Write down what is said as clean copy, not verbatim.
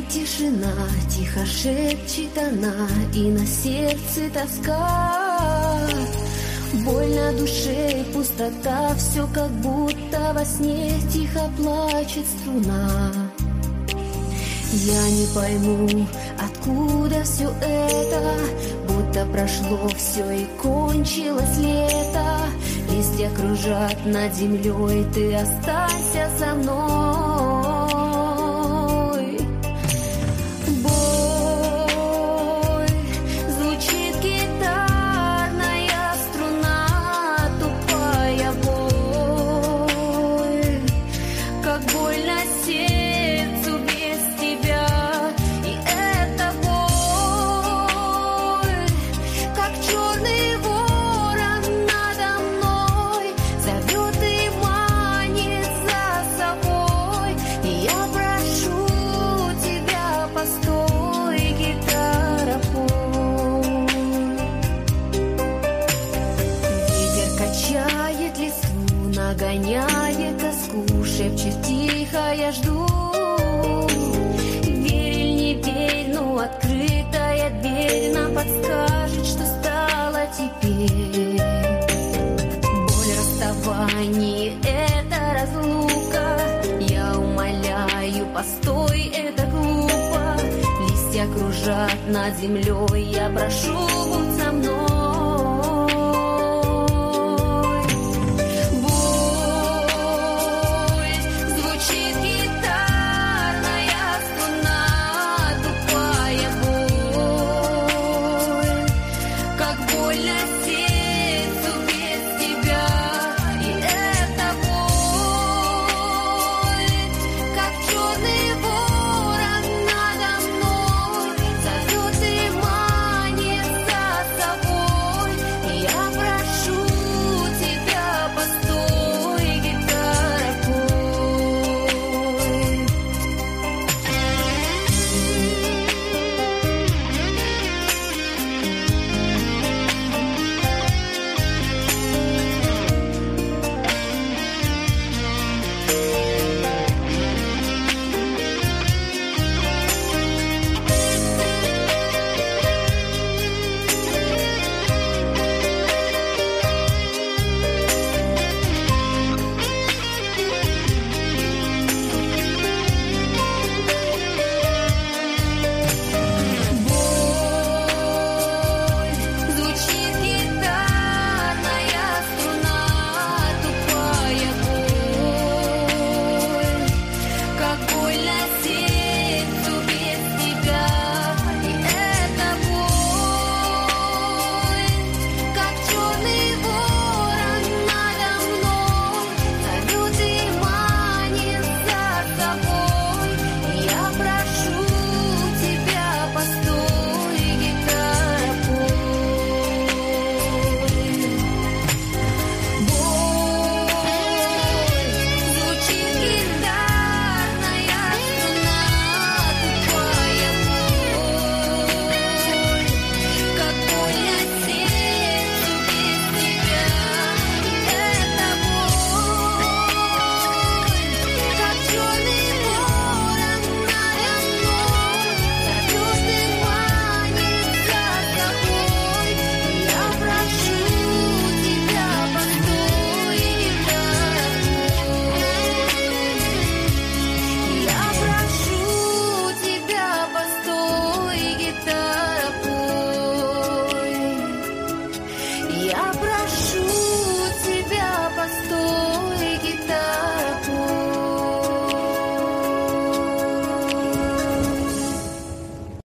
тишина, тихо шепчет она, и на сердце тоска. Боль на душе, пустота, все как будто во сне, тихо плачет струна. Я не пойму, откуда все это, будто прошло все и кончилось лето. Листья кружат над землей, ты останься со мной. Боль, звучит гитарная струна, тупая боль, как больно сердцу без тебя. И эта боль, как черный ворон надо мной, зовет и манит за собой. И я прошу тебя, постой, гитара, пой. Ветер качает листву, нагоняет тоску, шепчет тихо, я жду. Верь или не верь, но открытая дверь нам подскажет, что стало теперь. Боль расставания — это разлука. Я умоляю, постой, это глупо. Листья кружат над землей, я прошу, будь со мной.